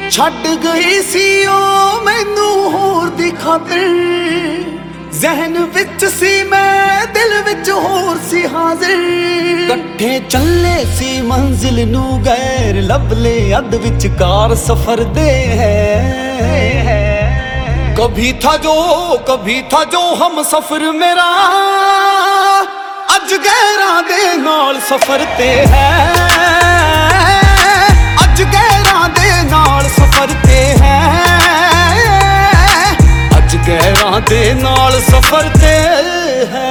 ਛੱਡ ਗਈ ਸੀ ਉਹ ਮੈਨੂੰ ਹੋਰ ਦੀ ਖਾਤਰ। ਜ਼ਹਿਨ ਵਿੱਚ ਸੀ ਮੈਂ, ਦਿਲ ਵਿੱਚ ਹੋਰ ਸੀ ਹਾਜ਼ਰ। ਇਕੱਠੇ ਚੱਲੇ ਸੀ ਮੰਜ਼ਿਲ ਨੂੰ, ਗੈਰ ਲੱਭ ਲਏ ਅੱਧ ਵਿਚਕਾਰ ਸਫ਼ਰ ਦੇ ਹੈ। कभी था जो हम सफर मेरा, अज गैरां दे नाल सफर ते है। अज गैरां दे नाल सफर ते है। अज गैरां दे नाल सफर ते है।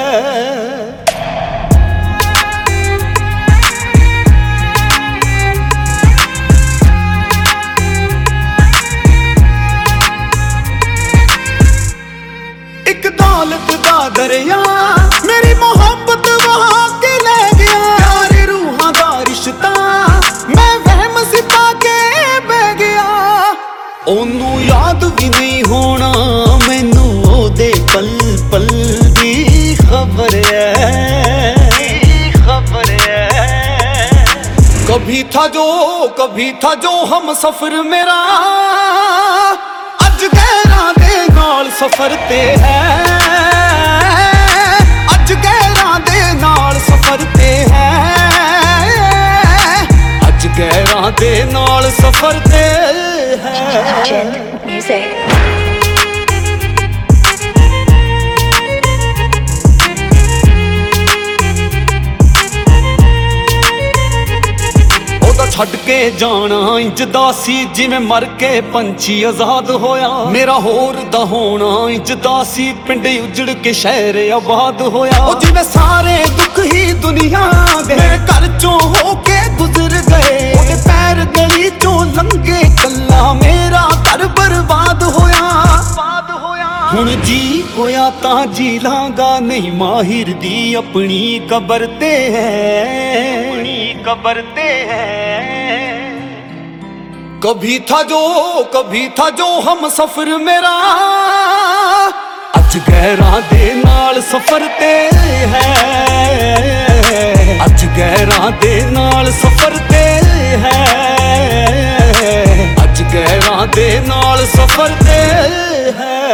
दौलत दा दरिया मेरी मोहब्बत वहां के ले गया। प्यारे रूहां दा रिश्ता मैं वहम सी पाके बह गया। ओनू याद भी नहीं होना मैनू ओदे पल पल दी खबर है। कभी था जो हम सफर मेरा, अज गैरां दे नाल सफर ते है। अज गैरां दे नाल सफर ते है। अज गैरां दे नाल सफर ते है। ਛੱਡ ਕੇ ਜਾਣਾ ਇੰਜਦਾ ਸੀ ਜਿਵੇਂ ਮਰ ਕੇ ਪੰਛੀ ਆਜ਼ਾਦ ਹੋਇਆ। ਮੇਰਾ ਹੋਰ ਦਾ ਹੋਣਾ ਇੰਜਦਾ ਸੀ ਪਿੰਡ ਉਜੜ ਕੇ ਸ਼ਹਿਰ ਆਬਾਦ ਹੋਇਆ। ਉਹ ਜਿਵੇਂ ਸਾਰੇ ਦੁੱਖ ਹੀ ਦੁਨੀਆ ਦੇ ਮੇਰੇ ਘਰ ਚੋਂ ਹੋ ਕੇ ਗੁਜ਼ਰ ਗਏ। ਉਹਦੇ ਪੈਰ ਗਲੀ ਚੋਂ ਲੰਘੇ ਕੱਲਾ ਮੇਰਾ ਘਰ ਬਰਬਾਦ ਹੋਇਆ। ਹੁਣ ਜੀ ਹੋਇਆ ਤਾਂ ਜੀ ਲਾਂਗਾ, ਨਹੀਂ ਮਾਹਿਰ ਦੀ ਆਪਣੀ ਕਬਰ ਤੇ ਹੈ। कभी था जो हम सफर मेरा, अज गैरां दे नाल सफर ते है। अज गैरां दे नाल सफर ते है। अज गैरां दे नाल सफर ते है।